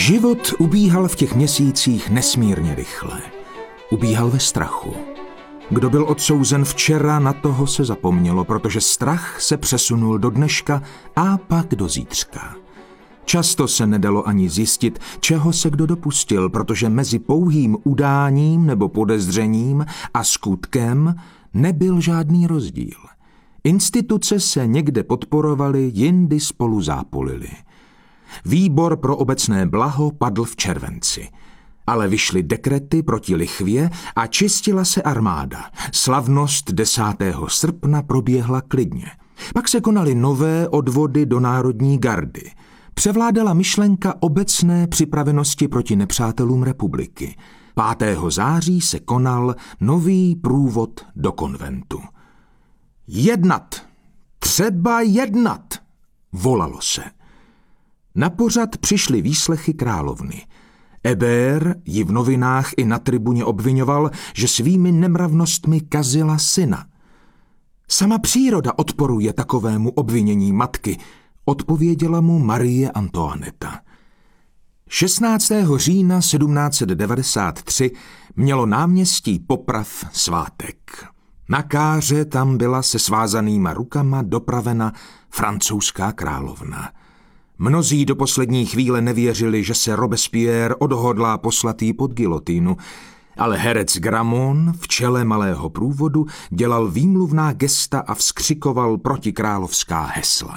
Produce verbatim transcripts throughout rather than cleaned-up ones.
Život ubíhal v těch měsících nesmírně rychle. Ubíhal ve strachu. Kdo byl odsouzen včera, na toho se zapomnělo, protože strach se přesunul do dneška a pak do zítřka. Často se nedalo ani zjistit, čeho se kdo dopustil, protože mezi pouhým udáním nebo podezřením a skutkem nebyl žádný rozdíl. Instituce se někde podporovaly, jindy spolu zápolily. Výbor pro obecné blaho padl v červenci. Ale vyšly dekrety proti lichvě a čistila se armáda. Slavnost desátého srpna proběhla klidně. Pak se konaly nové odvody do Národní gardy. Převládala myšlenka obecné připravenosti proti nepřátelům republiky. pátého září se konal nový průvod do konventu. Jednat! Třeba jednat! Volalo se. Na pořad přišly výslechy královny. Hébert ji v novinách i na tribuně obvinoval, že svými nemravnostmi kazila syna. Sama příroda odporuje takovému obvinění matky, odpověděla mu Marie Antoineta. šestnáctého října sedmnáct set devadesát tři mělo náměstí Poprav svátek. Na káře tam byla se svázanýma rukama dopravena francouzská královna. Mnozí do poslední chvíle nevěřili, že se Robespierre odhodlá poslat jí pod gilotinu, ale herec Gramont v čele malého průvodu dělal výmluvná gesta a vzkřikoval protikrálovská hesla.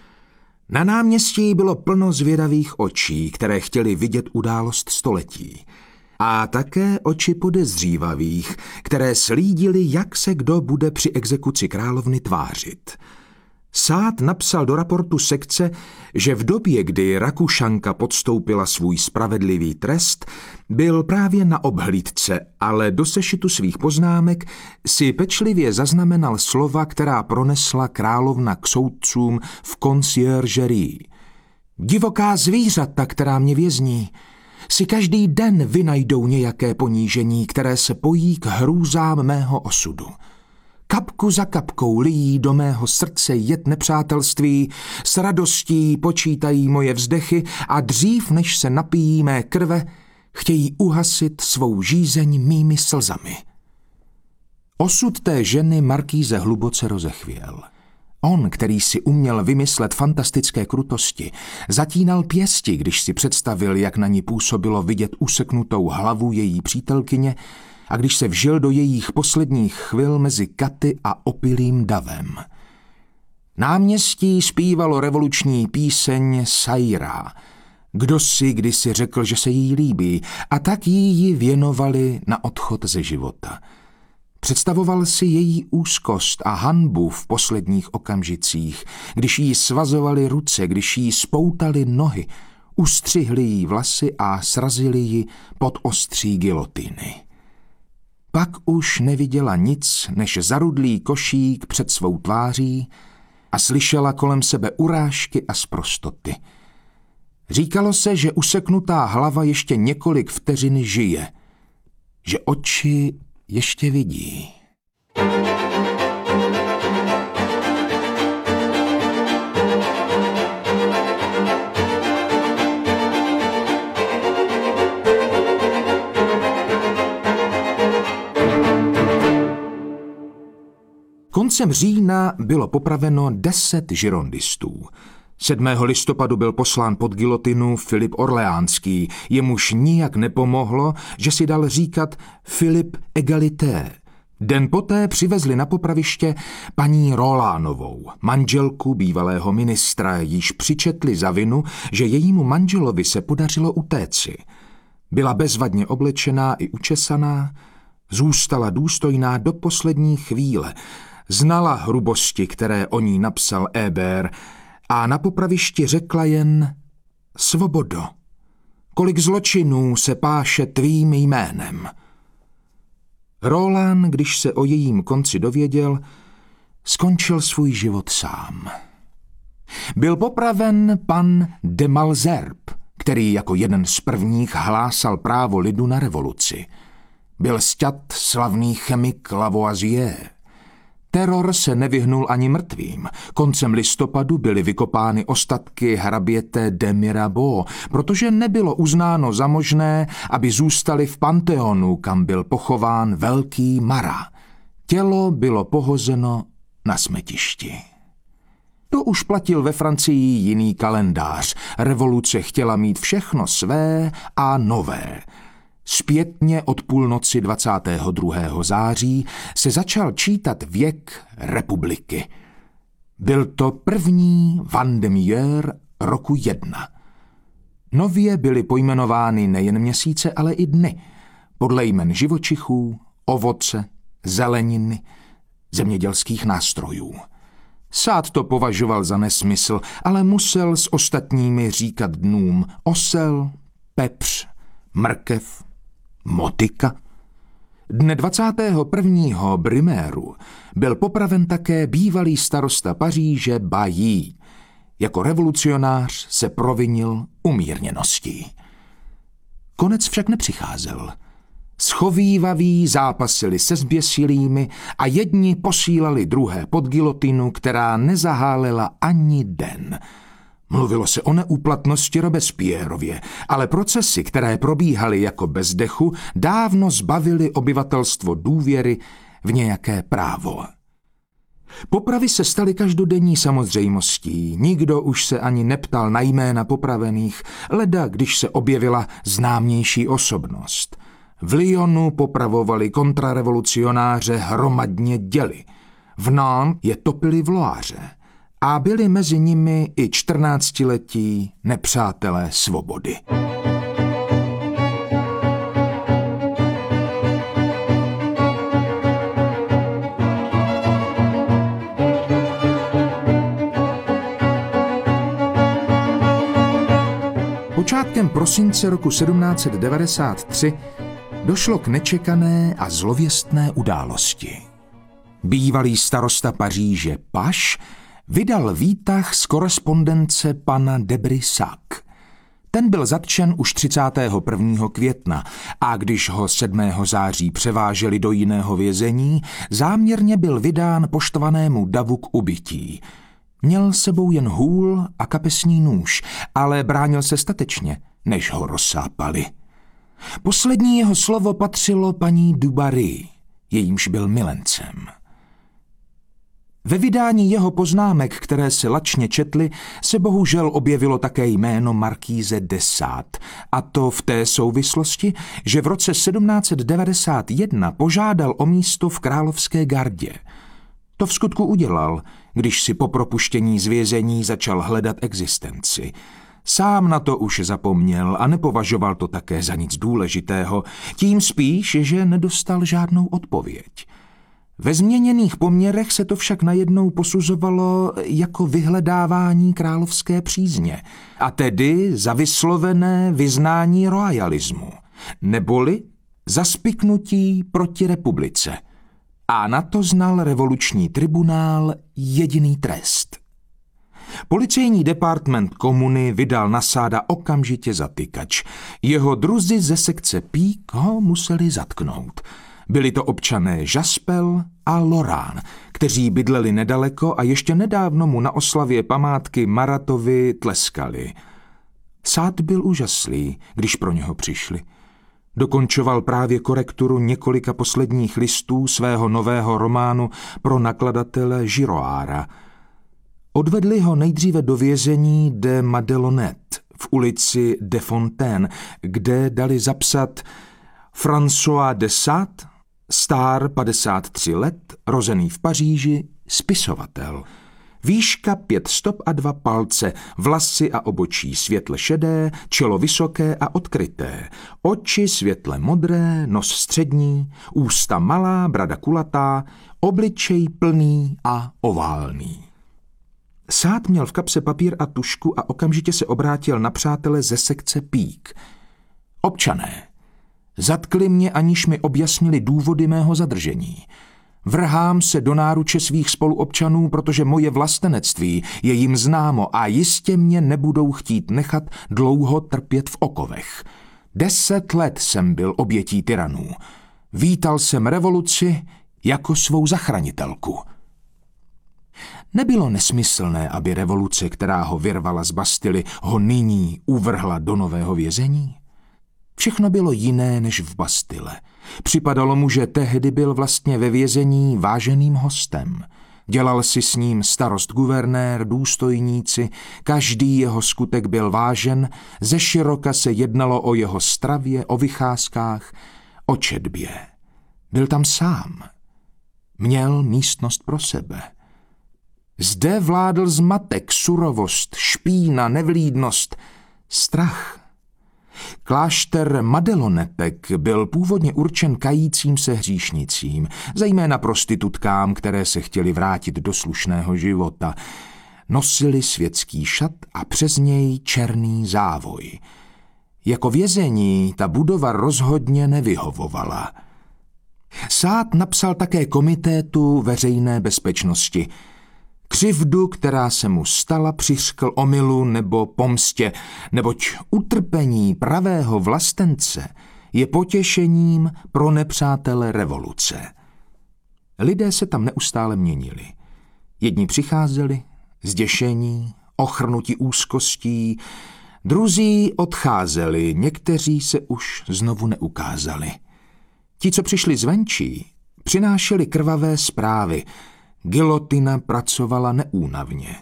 Na náměstí bylo plno zvědavých očí, které chtěly vidět událost století. A také oči podezřívavých, které slídily, jak se kdo bude při exekuci královny tvářit. Sát napsal do raportu sekce, že v době, kdy Rakušanka podstoupila svůj spravedlivý trest, byl právě na obhlídce, ale do sešitu svých poznámek si pečlivě zaznamenal slova, která pronesla královna k soudcům v conciergerii. Divoká zvířata, která mě vězní, si každý den vynajdou nějaké ponížení, které se pojí k hrůzám mého osudu. Kapku za kapkou lijí do mého srdce jed nepřátelství, s radostí počítají moje vzdechy a dřív, než se napijí mé krve, chtějí uhasit svou žízeň mými slzami. Osud té ženy markýze hluboce rozechvěl. On, který si uměl vymyslet fantastické krutosti, zatínal pěsti, když si představil, jak na ní působilo vidět useknutou hlavu její přítelkyně, a když se vžil do jejich posledních chvil mezi katy a opilým davem. Náměstí zpívalo revoluční píseň Saira. Kdo si kdysi řekl, že se jí líbí, a tak jí věnovali na odchod ze života. Představoval si její úzkost a hanbu v posledních okamžicích, když jí svazovali ruce, když jí spoutali nohy, ustřihli jí vlasy a srazili ji pod ostří gilotiny. Pak už neviděla nic než zarudlý košík před svou tváří a slyšela kolem sebe urážky a sprostoty. Říkalo se, že useknutá hlava ještě několik vteřin žije, že oči ještě vidí. Koncem října bylo popraveno deset žirondistů. sedmého listopadu byl poslán pod gilotinu Filip Orleánský, jemuž nijak nepomohlo, že si dal říkat Filip Egalité. Den poté přivezli na popraviště paní Rolánovou, manželku bývalého ministra, již přičetli za vinu, že jejímu manželovi se podařilo utéci. Byla bezvadně oblečená i učesaná, zůstala důstojná do poslední chvíle, znala hrubosti, které o ní napsal Hébert, a na popravišti řekla jen svobodo, kolik zločinů se páše tvým jménem. Roland, když se o jejím konci dověděl, skončil svůj život sám. Byl popraven pan de Malesherbes, který jako jeden z prvních hlásal právo lidu na revoluci. Byl sťat slavný chemik Lavoisier. Teror se nevyhnul ani mrtvým. Koncem listopadu byly vykopány ostatky hraběte de Mirabeau, protože nebylo uznáno za možné, aby zůstali v Panteonu, kam byl pochován velký Marat. Tělo bylo pohozeno na smetišti. To už platil ve Francii jiný kalendář. Revoluce chtěla mít všechno své a nové. Zpětně od půlnoci dvacátého druhého září se začal čítat věk republiky. Byl to první Vendémiaire roku jedna. Nově byly pojmenovány nejen měsíce, ale i dny, podle jmen živočichů, ovoce, zeleniny, zemědělských nástrojů. Sád to považoval za nesmysl, ale musel s ostatními říkat dnům osel, pepř, mrkev, motika. Dne dvacátého prvního Brumaire byl popraven také bývalý starosta Paříže Bailly. Jako revolucionář se provinil umírněností. Konec však nepřicházel. Schovývaví zápasili se zběsilými a jedni posílali druhé pod gilotinu, která nezahálela ani den. Mluvilo se o neúplatnosti Robespierrově, ale procesy, které probíhaly jako bez dechu, dávno zbavily obyvatelstvo důvěry v nějaké právo. Popravy se staly každodenní samozřejmostí, nikdo už se ani neptal na jména popravených, leda když se objevila známější osobnost. V Lyonu popravovali kontrarevolucionáře hromadně děli. V Nantes je topili v Loáře a byli mezi nimi i čtrnáctiletí nepřátelé svobody. Počátkem prosince roku sedmnáct set devadesát tři došlo k nečekané a zlověstné události. Bývalý starosta Paříže Paš vydal výtah z korespondence pana de Brissac. Ten byl zatčen už třicátého prvního května a když ho sedmého září převáželi do jiného vězení, záměrně byl vydán poštvanému davu k ubytí. Měl sebou jen hůl a kapesní nůž, ale bránil se statečně, než ho rozsápali. Poslední jeho slovo patřilo paní du Barry, jejímž byl milencem. Ve vydání jeho poznámek, které se lačně četly, se bohužel objevilo také jméno markíze de Sade, a to v té souvislosti, že v roce sedmnáct set devadesát jedna požádal o místo v královské gardě. To vskutku udělal, když si po propuštění z vězení začal hledat existenci. Sám na to už zapomněl a nepovažoval to také za nic důležitého, tím spíš, že nedostal žádnou odpověď. Ve změněných poměrech se to však najednou posuzovalo jako vyhledávání královské přízně, a tedy za vyslovené vyznání royalismu, neboli za spiknutí proti republice. A na to znal revoluční tribunál jediný trest. Policejní department komuny vydal na Sáda okamžitě zatykač. Jeho druzi ze sekce Pík ho museli zatknout. Byli to občané Jaspel a Lorán, kteří bydleli nedaleko a ještě nedávno mu na oslavě památky Maratovi tleskali. Sád byl úžaslý, když pro něho přišli. Dokončoval právě korekturu několika posledních listů svého nového románu pro nakladatele Giroára. Odvedli ho nejdříve do vězení de Madelonnet v ulici de Fontaine, kde dali zapsat François de Sade, star padesát tři let, rozený v Paříži, spisovatel. Výška pět stop a dva palce, vlasy a obočí světle šedé, čelo vysoké a odkryté, oči světle modré, nos střední, ústa malá, brada kulatá, obličej plný a oválný. Sád měl v kapse papír a tužku a okamžitě se obrátil na přátele ze sekce Pík. Občané, zatkli mě, aniž mi objasnili důvody mého zadržení. Vrhám se do náruče svých spoluobčanů, protože moje vlastenectví je jim známo a jistě mě nebudou chtít nechat dlouho trpět v okovech. Deset let jsem byl obětí tyranů. Vítal jsem revoluci jako svou zachránitelku. Nebylo nesmyslné, aby revoluce, která ho vyrvala z Bastily, ho nyní uvrhla do nového vězení? Všechno bylo jiné než v Bastille. Připadalo mu, že tehdy byl vlastně ve vězení váženým hostem. Dělal si s ním starost guvernér, důstojníci, každý jeho skutek byl vážen, ze široka se jednalo o jeho stravě, o vycházkách, o četbě. Byl tam sám. Měl místnost pro sebe. Zde vládl zmatek, surovost, špína, nevlídnost, strach. Klášter Madelonetek byl původně určen kajícím se hříšnicím, zejména prostitutkám, které se chtěly vrátit do slušného života. Nosili světský šat a přes něj černý závoj. Jako vězení ta budova rozhodně nevyhovovala. Sád napsal také komitétu veřejné bezpečnosti. Křivdu, která se mu stala, přiřkl omylu nebo pomstě, neboť utrpení pravého vlastence je potěšením pro nepřátele revoluce. Lidé se tam neustále měnili. Jedni přicházeli, zděšení, ochrnuti úzkostí, druzí odcházeli, někteří se už znovu neukázali. Ti, co přišli zvenčí, přinášeli krvavé zprávy. Gilotina pracovala neúnavně.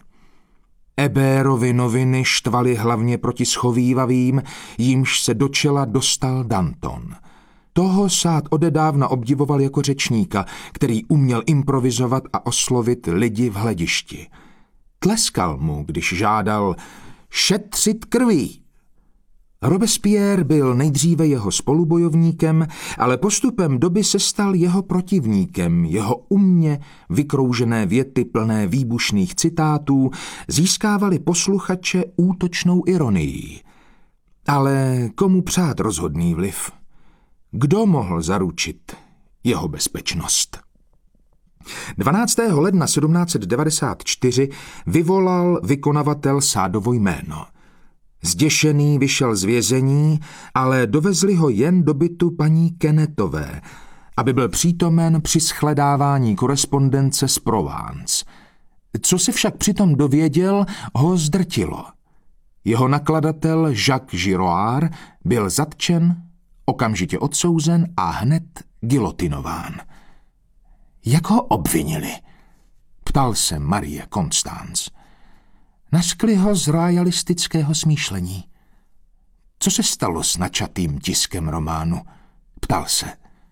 Ebérovy noviny štvaly hlavně proti schovívavým, jímž se do čela dostal Danton. Toho Sád odedávna obdivoval jako řečníka, který uměl improvizovat a oslovit lidi v hledišti. Tleskal mu, když žádal šetřit krví. Robespierre byl nejdříve jeho spolubojovníkem, ale postupem doby se stal jeho protivníkem. Jeho umně vykroužené věty plné výbušných citátů získávaly posluchače útočnou ironií. Ale komu přát rozhodný vliv? Kdo mohl zaručit jeho bezpečnost? dvanáctého ledna sedmnáct devadesát čtyři vyvolal vykonavatel Sádovo jméno. Zděšený vyšel z vězení, ale dovezli ho jen do bytu paní Kennethové, aby byl přítomen při shledávání korespondence z Provence. Co se však přitom dověděl, ho zdrtilo. Jeho nakladatel Jacques Girouard byl zatčen, okamžitě odsouzen a hned gilotinován. Jak ho obvinili? Ptal se Marie Constance. Naskli ho z royalistického smýšlení. Co se stalo s načatým tiskem románu? Ptal se.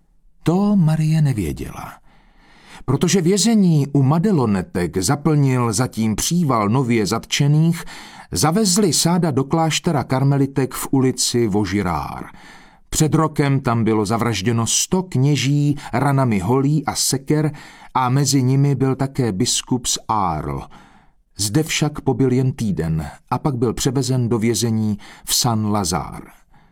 To Marie nevěděla. Protože vězení u Madelonetek zaplnil zatím příval nově zatčených, zavezli Sáda do kláštera karmelitek v ulici Vaugirard. Před rokem tam bylo zavražděno sto kněží ranami holí a seker a mezi nimi byl také biskup z Arles. Zde však pobyl jen týden a pak byl převezen do vězení v Saint-Lazare.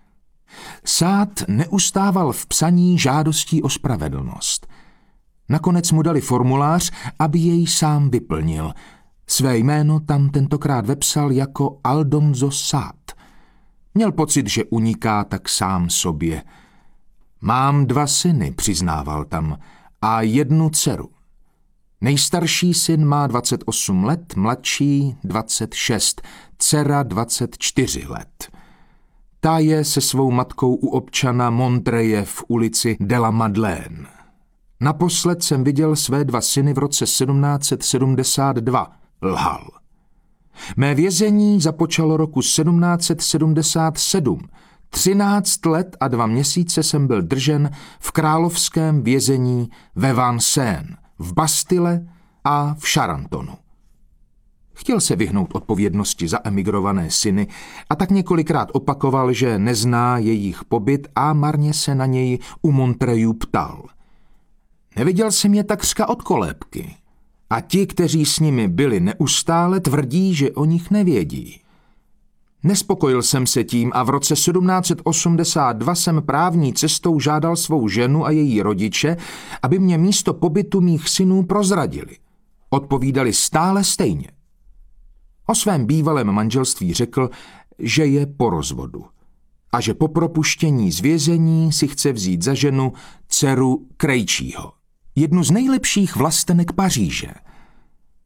Sád neustával v psaní žádostí o spravedlnost. Nakonec mu dali formulář, aby jej sám vyplnil. Své jméno tam tentokrát vepsal jako Aldonzo Sád. Měl pocit, že uniká tak sám sobě. Mám dva syny, přiznával tam, a jednu dceru. Nejstarší syn má dvacet osm let, mladší dvacet šest, dcera dvacet čtyři let. Ta je se svou matkou u občana Montreuil v ulici de la Madeleine. Naposled jsem viděl své dva syny v roce sedmnáct sedmdesát dva, lhal. Mé vězení započalo roku sedmnáct sedmdesát sedm. Třináct let a dva měsíce jsem byl držen v královském vězení ve Vincennes, v Bastille a v Charantonu. Chtěl se vyhnout odpovědnosti za emigrované syny a tak několikrát opakoval, že nezná jejich pobyt a marně se na něj u Montreuil ptal. Neviděl jsem je takřka od kolébky. A ti, kteří s nimi byli neustále, tvrdí, že o nich nevědí. Nespokojil jsem se tím a v roce sedmnáct osmdesát dva jsem právní cestou žádal svou ženu a její rodiče, aby mě místo pobytu mých synů prozradili. Odpovídali stále stejně. O svém bývalém manželství řekl, že je po rozvodu a že po propuštění z vězení si chce vzít za ženu dceru Krejčího, jednu z nejlepších vlastenek Paříže.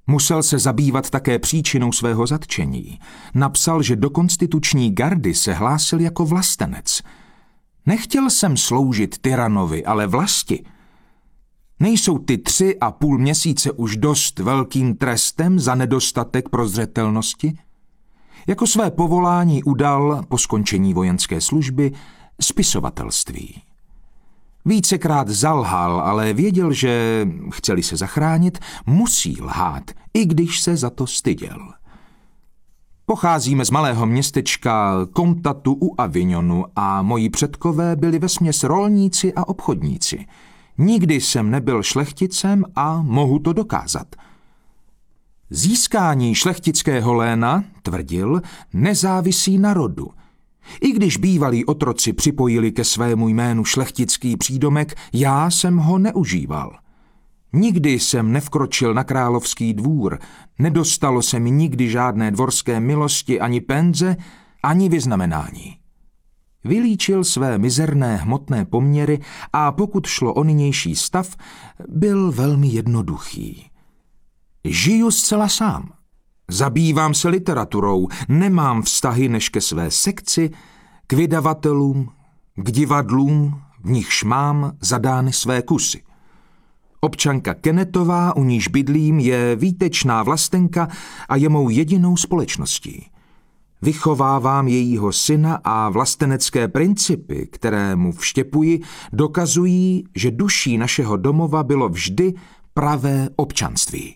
Musel se zabývat také příčinou svého zatčení. Napsal, že do konstituční gardy se hlásil jako vlastenec. Nechtěl jsem sloužit tyranovi, ale vlasti. Nejsou ty tři a půl měsíce už dost velkým trestem za nedostatek prozřetelnosti? Jako své povolání udal po skončení vojenské služby spisovatelství. Vícekrát zalhal, ale věděl, že, chceli se zachránit, musí lhát, i když se za to styděl. Pocházíme z malého městečka Comtatu u Avignonu a moji předkové byli vesměs rolníci a obchodníci. Nikdy jsem nebyl šlechticem a mohu to dokázat. Získání šlechtického léna, tvrdil, nezávisí na rodu. I když bývalí otroci připojili ke svému jménu šlechtický přídomek, já jsem ho neužíval. Nikdy jsem nevkročil na královský dvůr, nedostalo se mi nikdy žádné dvorské milosti ani penze, ani vyznamenání. Vylíčil své mizerné hmotné poměry a pokud šlo o nynější stav, byl velmi jednoduchý. Žiju zcela sám. Zabývám se literaturou, nemám vztahy než ke své sekci, k vydavatelům, k divadlům, v nichž mám zadány své kusy. Občanka Kennetová, u níž bydlím, je výtečná vlastenka a je mou jedinou společností. Vychovávám jejího syna a vlastenecké principy, které mu vštěpuji, dokazují, že duší našeho domova bylo vždy pravé občanství.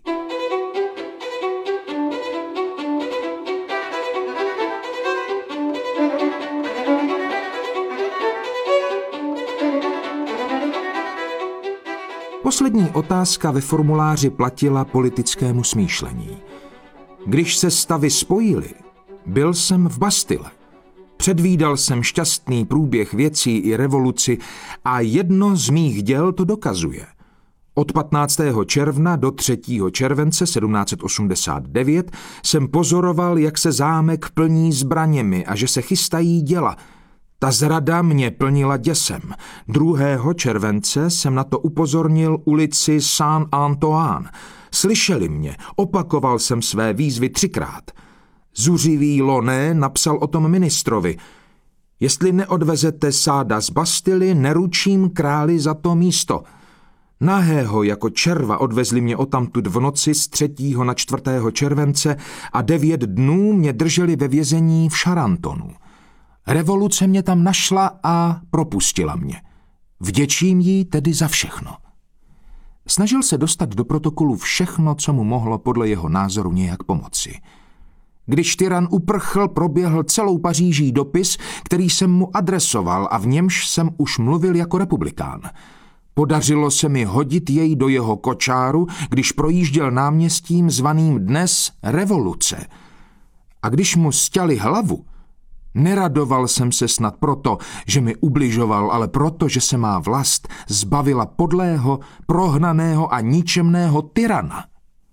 Poslední otázka ve formuláři platila politickému smýšlení. Když se stavy spojily, byl jsem v Bastille. Předvídal jsem šťastný průběh věcí i revoluci a jedno z mých děl to dokazuje. Od patnáctého června do třetího července sedmnáct set osmdesát devět jsem pozoroval, jak se zámek plní zbraněmi a že se chystají děla. Ta zrada mě plnila děsem. druhého července jsem na to upozornil ulici Saint-Antoine. Slyšeli mě, opakoval jsem své výzvy třikrát. Zuřivý Loné napsal o tom ministrovi. Jestli neodvezete Sáda z Bastily, neručím králi za to místo. Nahého jako červa odvezli mě odtamtud v noci z třetího na čtvrtého července a devět dnů mě drželi ve vězení v Charantonu. Revoluce mě tam našla a propustila mě. Vděčím jí tedy za všechno. Snažil se dostat do protokolu všechno, co mu mohlo podle jeho názoru nějak pomoci. Když tyran uprchl, proběhl celou Paříží dopis, který jsem mu adresoval a v němž jsem už mluvil jako republikán. Podařilo se mi hodit jej do jeho kočáru, když projížděl náměstím zvaným dnes Revoluce. A když mu sťali hlavu, neradoval jsem se snad proto, že mi ubližoval, ale proto, že se má vlast zbavila podlého, prohnaného a ničemného tyrana.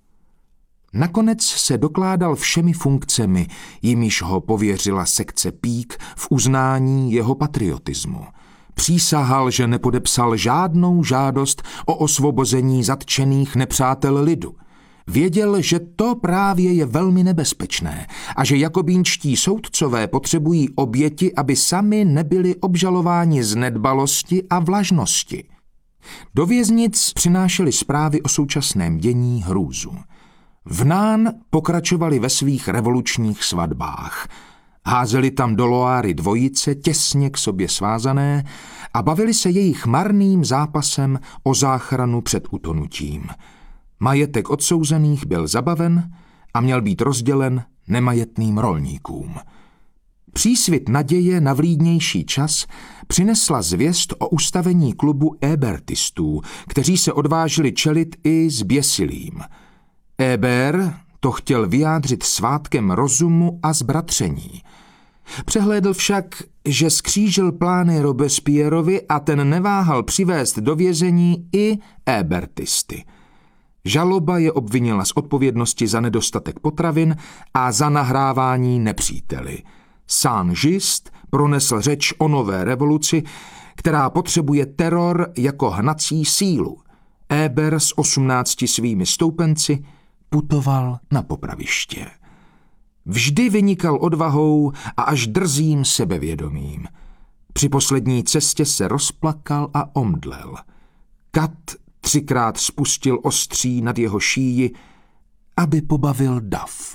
Nakonec se dokládal všemi funkcemi, jimiž ho pověřila sekce Pík v uznání jeho patriotismu. Přísahal, že nepodepsal žádnou žádost o osvobození zatčených nepřátel lidu. Věděl, že to právě je velmi nebezpečné a že jakobínští soudcové potřebují oběti, aby sami nebyli obžalováni z nedbalosti a vlažnosti. Do věznic přinášeli zprávy o současném dění hrůzu. V Nán pokračovali ve svých revolučních svatbách. Házeli tam do Loáry dvojice těsně k sobě svázané a bavili se jejich marným zápasem o záchranu před utonutím. Majetek odsouzených byl zabaven a měl být rozdělen nemajetným rolníkům. Přísvit naděje na vlídnější čas přinesla zvěst o ustavení klubu ébertistů, kteří se odvážili čelit i zběsilým. Hébert to chtěl vyjádřit svátkem rozumu a zbratření. Přehlédl však, že skřížil plány Robespierrovi a ten neváhal přivést do vězení i ébertisty. Žaloba je obvinila z odpovědnosti za nedostatek potravin a za nahrávání nepříteli. Saint-Just pronesl řeč o nové revoluci, která potřebuje teror jako hnací sílu. Hébert s osmnácti svými stoupenci putoval na popraviště. Vždy vynikal odvahou a až drzým sebevědomím. Při poslední cestě se rozplakal a omdlel. Kat třikrát spustil ostří nad jeho šíji, aby pobavil dav.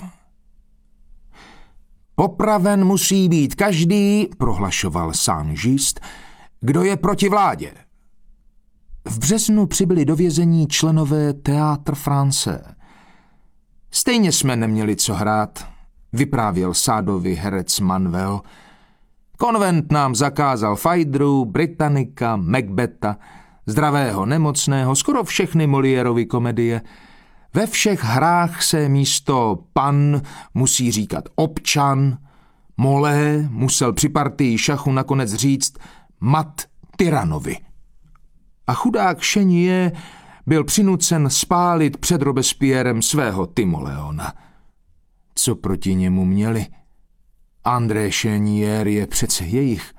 Popraven musí být každý, prohlašoval Saint-Just, kdo je proti vládě. V březnu přibyli do vězení členové Théâtre Français. Stejně jsme neměli co hrát, vyprávěl Sádovi herec Manuel. Konvent nám zakázal Fajdru, Britannika, Macbetha, Zdravého nemocného, skoro všechny Moliérovy komedie. Ve všech hrách se místo pan musí říkat občan, Molé musel při partii šachu nakonec říct mat tyranovi. A chudák Chenier byl přinucen spálit před Robespierrem svého Timoleona. Co proti němu měli? André Chenier je přece jejich.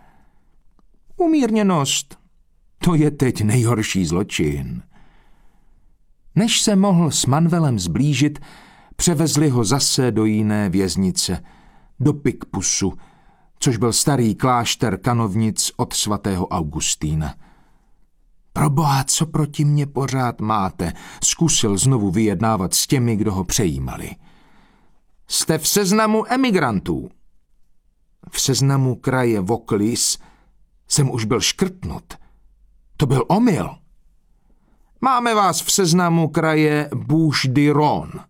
Umírněnost, to je teď nejhorší zločin. Než se mohl s Manuelem zblížit, převezli ho zase do jiné věznice, do Picpusu, což byl starý klášter kanovnic od svatého Augustína. Proboha, co proti mně pořád máte, zkusil znovu vyjednávat s těmi, kdo ho přejímali. Jste v seznamu emigrantů. V seznamu kraje Vaucluse jsem už byl škrtnut. To byl omyl. Máme vás v seznamu kraje Bouches-du-Rhône.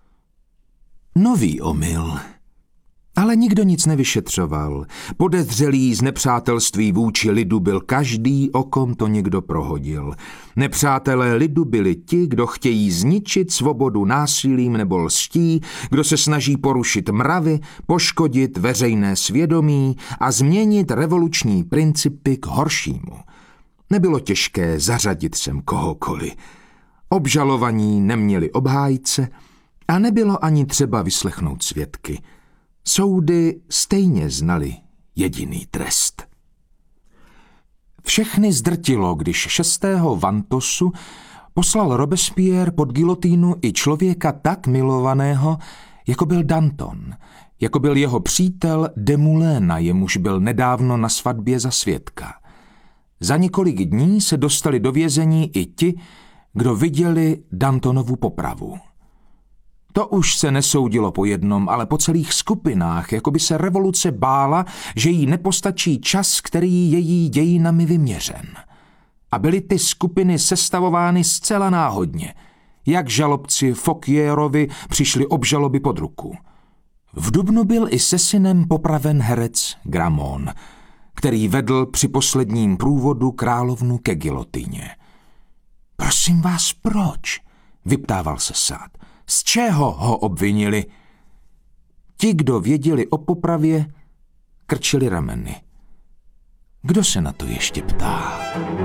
Nový omyl. Ale nikdo nic nevyšetřoval. Podezřelý z nepřátelství vůči lidu byl každý, o kom to někdo prohodil. Nepřátelé lidu byli ti, kdo chtějí zničit svobodu násilím nebo lstí, kdo se snaží porušit mravy, poškodit veřejné svědomí a změnit revoluční principy k horšímu. Nebylo těžké zařadit sem kohokoliv. Obžalovaní neměli obhájce a nebylo ani třeba vyslechnout svědky. Soudy stejně znali jediný trest. Všechny zdrtilo, když šestého Vantosu poslal Robespierre pod gilotínu i člověka tak milovaného, jako byl Danton, jako byl jeho přítel Desmoulins, jemuž byl nedávno na svatbě za svědka. Za několik dní se dostali do vězení i ti, kdo viděli Dantonovu popravu. To už se nesoudilo po jednom, ale po celých skupinách, jako by se revoluce bála, že jí nepostačí čas, který je jí dějinami vyměřen. A byly ty skupiny sestavovány zcela náhodně, jak žalobci Fouquiérovi přišly obžaloby pod ruku. V dubnu byl i se synem popraven herec Gramont, který vedl při posledním průvodu královnu ke gilotyně. Prosím vás, proč? Vyptával se Sade. Z čeho ho obvinili? Ti, kdo věděli o popravě, krčili rameny. Kdo se na to ještě ptá?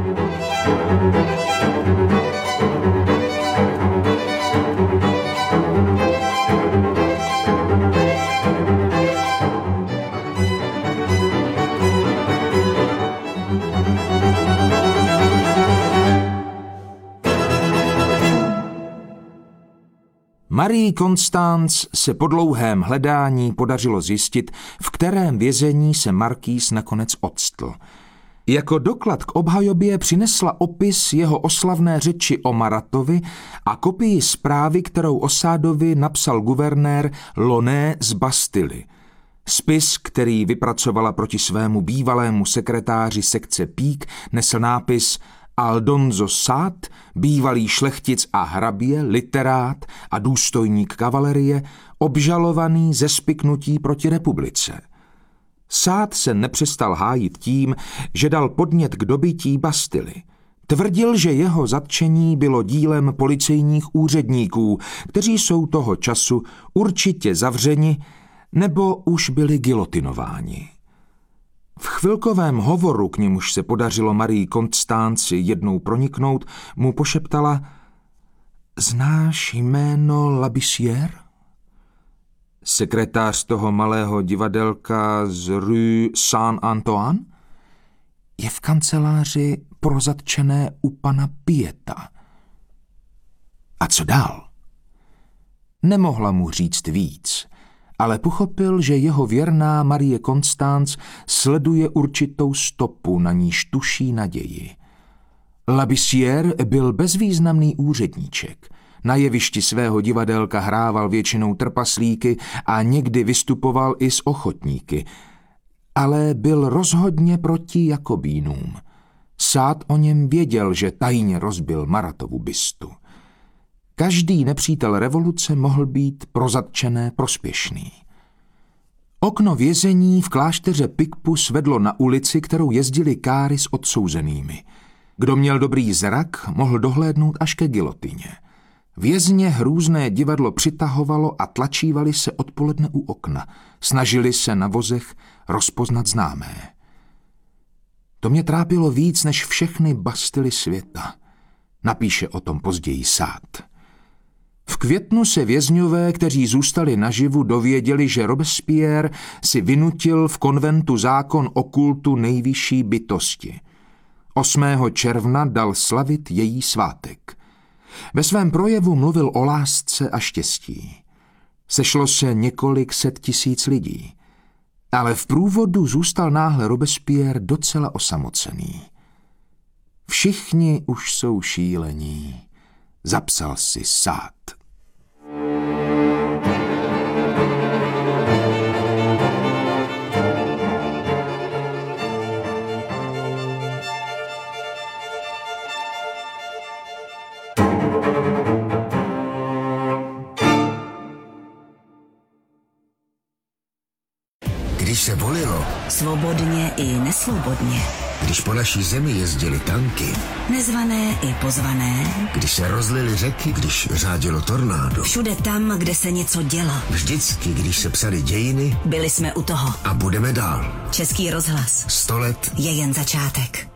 Marie Constance se po dlouhém hledání podařilo zjistit, v kterém vězení se markýz nakonec octl. Jako doklad k obhajobě přinesla opis jeho oslavné řeči o Maratovi a kopii zprávy, kterou o Sádovi napsal guvernér Launay z Bastily. Spis, který vypracovala proti svému bývalému sekretáři sekce Pík, nesl nápis Aldonzo Sade, bývalý šlechtic a hrabě, literát a důstojník kavalerie, obžalovaný ze spiknutí proti republice. Sade se nepřestal hájit tím, že dal podnět k dobytí Bastily. Tvrdil, že jeho zatčení bylo dílem policejních úředníků, kteří jsou toho času určitě zavřeni nebo už byli gilotinováni. V chvilkovém hovoru, k němuž se podařilo Marie Constance jednou proniknout, mu pošeptala: Znáš jméno Labissière? Sekretář toho malého divadelka z Rue Saint-Antoine? Je v kanceláři pro zatčené u pana Pieta. A co dál? Nemohla mu říct víc, ale pochopil, že jeho věrná Marie Constance sleduje určitou stopu, na níž tuší naději. Labissière byl bezvýznamný úředníček. Na jevišti svého divadelka hrával většinou trpaslíky a někdy vystupoval i s ochotníky, ale byl rozhodně proti Jakobínům. Sade o něm věděl, že tajně rozbil Maratovu bystu. Každý nepřítel revoluce mohl být pro zatčené prospěšný. Okno vězení v klášteře Picpus vedlo na ulici, kterou jezdili káry s odsouzenými. Kdo měl dobrý zrak, mohl dohlédnout až ke gilotyně. Vězně hrůzné divadlo přitahovalo a tlačívali se odpoledne u okna. Snažili se na vozech rozpoznat známé. To mě trápilo víc než všechny bastily světa. Napíše o tom později Sade. V květnu se vězňové, kteří zůstali naživu, dověděli, že Robespierre si vynutil v konventu zákon o kultu nejvyšší bytosti. osmého června dal slavit její svátek. Ve svém projevu mluvil o lásce a štěstí. Sešlo se několik set tisíc lidí, ale v průvodu zůstal náhle Robespierre docela osamocený. Všichni už jsou šílení, zapsal si Sade. Když se volilo, svobodně i nesvobodně, když po naší zemi jezdily tanky, nezvané i pozvané, když se rozlily řeky, když řádilo tornádo, všude tam, kde se něco dělo, vždycky, když se psaly dějiny, byli jsme u toho. A budeme dál. Český rozhlas. Sto let je jen začátek.